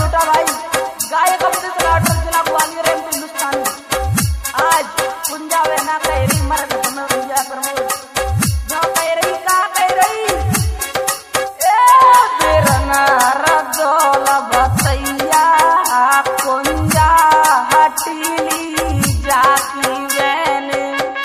छोटा भाई गायक अमृत राठौर जिला ग्वालियर एमपी हिंदुस्तान। आज कुंजा बहना कह रही मर्द में कुंजा प्रमोद जो कह रही का कह रही ए बेरना रदोल बतैया कुंजा हटीली जाती बहने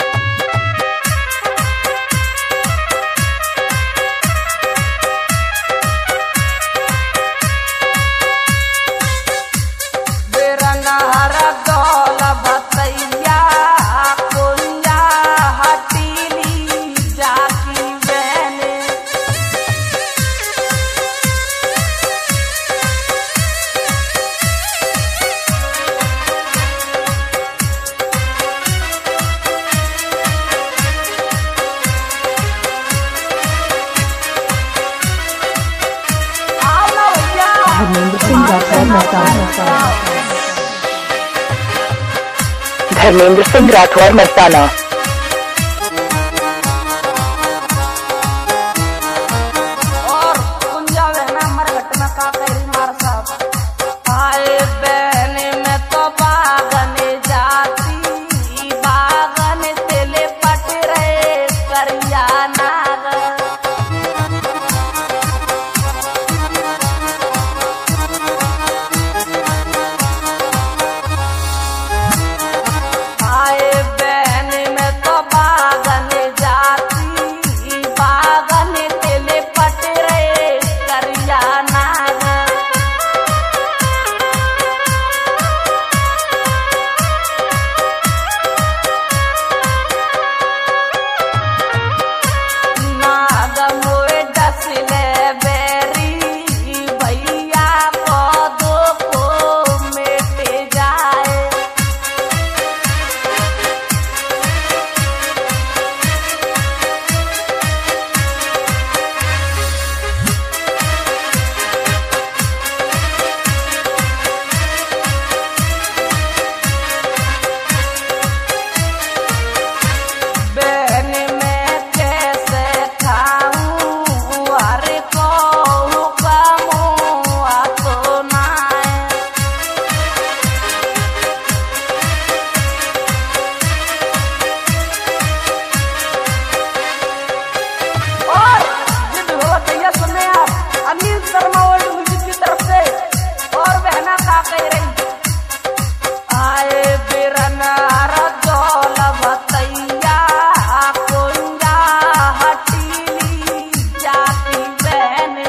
धर्मेंद्र सिंह राठौर मस्ताना। और कुंजा बहना मरघट में का करी मार साहब आए बहने में तो बागन जाती बागन तेले पट रहे करिया नाग आए बहन में तो बागन जाती बागन तेले पट रहे करिया नाग नाग मोए डसले बेरी भैया पौधों को मेटे जाए बहन में कैसे खाऊं हर को हुक्म तो नाए और जिद हो तैया सुनने आप अनिल शर्मा वर्ल्ड म्यूजिक की तरफ से और बहना का कह रही आए बिरना रदोल बतैया कुंजा हटीली जाती बहने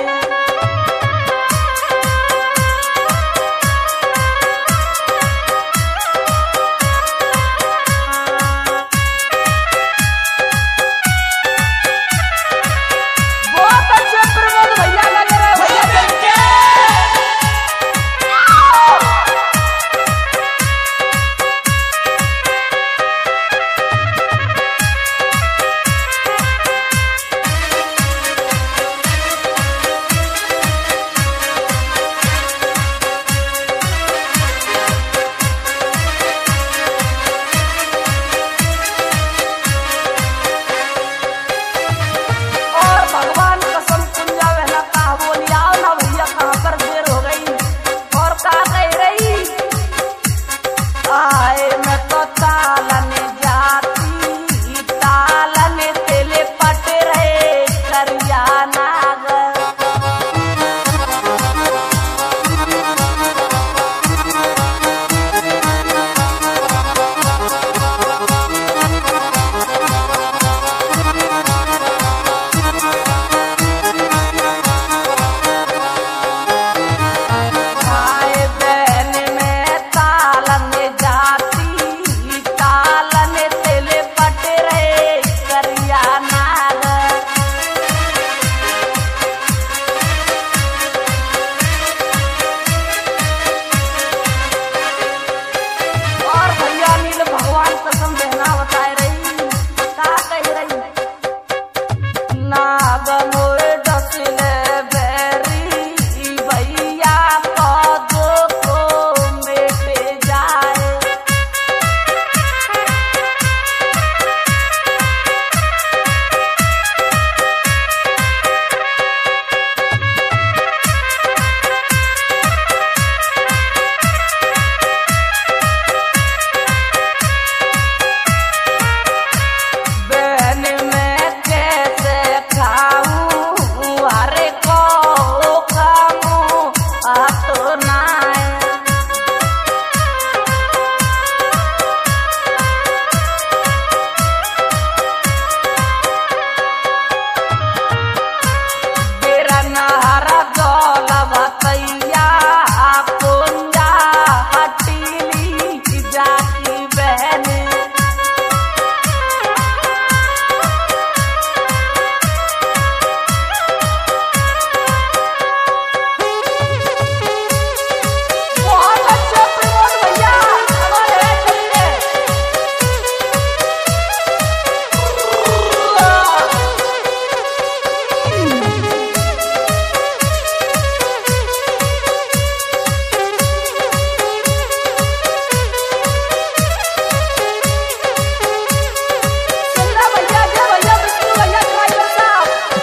बहुत अच्छे प्रमोद भैया लग रहे भैया और भगवान कसम कुंजा बहना कहा बोली आओ ना भैया कहाँ पर देर हो गई और का कह रही आए मैं तो तालन जाती तालन तेले पट रहे करिया नाग आए बहन में तालन जाती तालन तेले पट रहे करिया नाग और भैया नील भगवान कसम बहना बताए रही का कह रही नाग मोए डसले बेरी भैया पौधों को मेटे जाए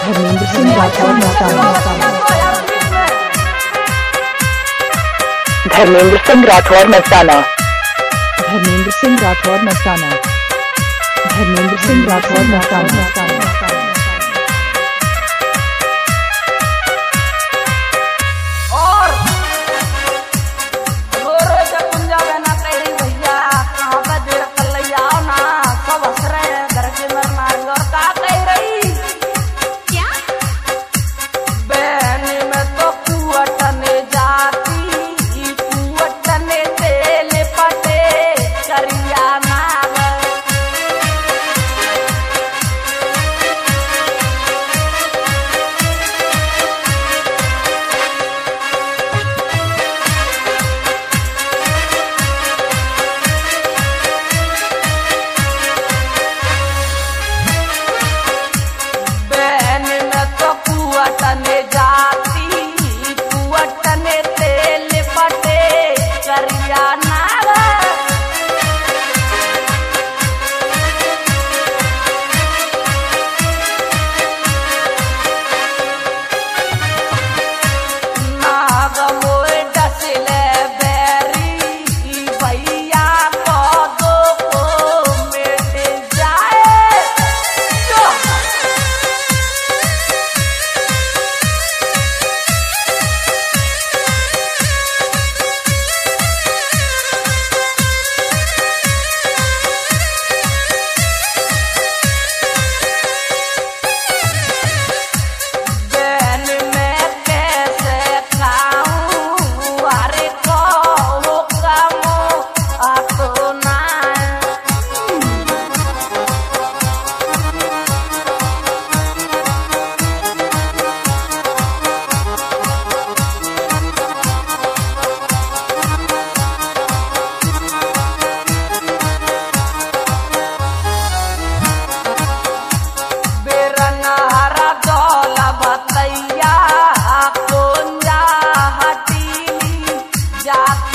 धर्मेंद्र सिंह राठौर मस्ताना। धर्मेंद्र सिंह राठौर मस्ताना। धर्मेंद्र सिंह राठौर मस्ताना। धर्मेंद्र सिंह राठौर मस्ताना। जा